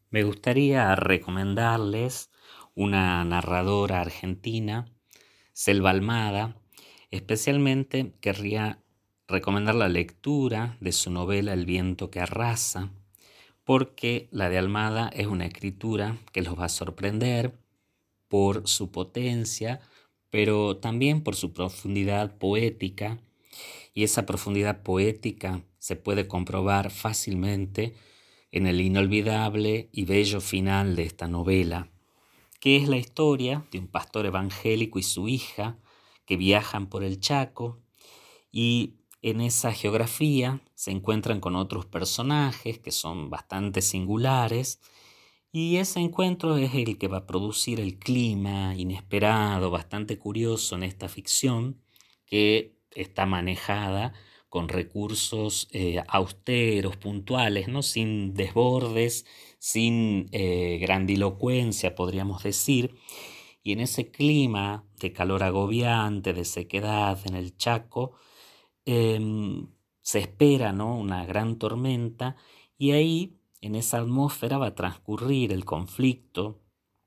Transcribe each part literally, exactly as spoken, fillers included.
Me gustaría recomendarles una narradora argentina, Selva Almada. Especialmente querría recomendar la lectura de su novela El viento que arrasa, porque la de Almada es una escritura que los va a sorprender por su potencia, pero también por su profundidad poética, y esa profundidad poética se puede comprobar fácilmente en el inolvidable y bello final de esta novela, que es la historia de un pastor evangélico y su hija que viajan por el Chaco, y en esa geografía se encuentran con otros personajes que son bastante singulares, y ese encuentro es el que va a producir el clima inesperado, bastante curioso en esta ficción, que está manejada con recursos eh, austeros, puntuales, ¿no? Sin desbordes, sin eh, grandilocuencia, podríamos decir. Y en ese clima de calor agobiante, de sequedad en el Chaco, eh, se espera, ¿no?, una gran tormenta, y ahí, en esa atmósfera, va a transcurrir el conflicto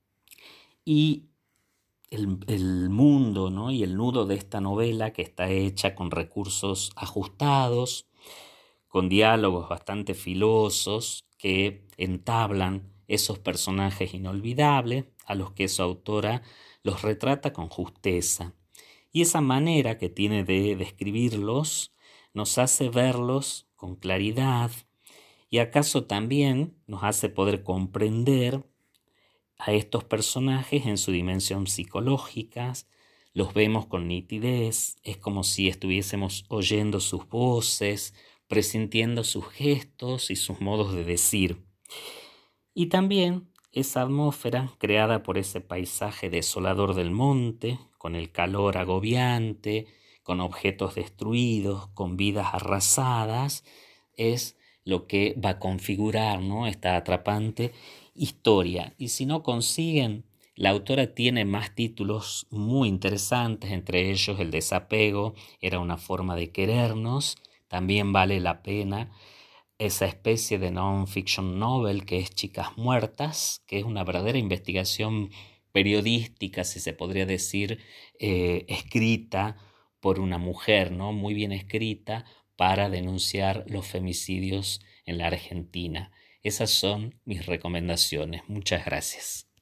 y el, el mundo, ¿no?, y el nudo de esta novela, que está hecha con recursos ajustados, con diálogos bastante filosos que entablan esos personajes inolvidables a los que su autora los retrata con justeza. Y esa manera que tiene de describirlos nos hace verlos con claridad, y acaso también nos hace poder comprender a estos personajes en su dimensión psicológica. Los vemos con nitidez, es como si estuviésemos oyendo sus voces, presintiendo sus gestos y sus modos de decir. Y también esa atmósfera creada por ese paisaje desolador del monte, con el calor agobiante, con objetos destruidos, con vidas arrasadas, es lo que va a configurar, ¿no?, esta atrapante historia. Y si no consiguen, la autora tiene más títulos muy interesantes, entre ellos El desapego era una forma de querernos. También vale la pena esa especie de non-fiction novel que es Chicas Muertas, que es una verdadera investigación periodística, si se podría decir, eh, escrita por una mujer, ¿no?, muy bien escrita, para denunciar los femicidios en la Argentina. Esas son mis recomendaciones. Muchas gracias.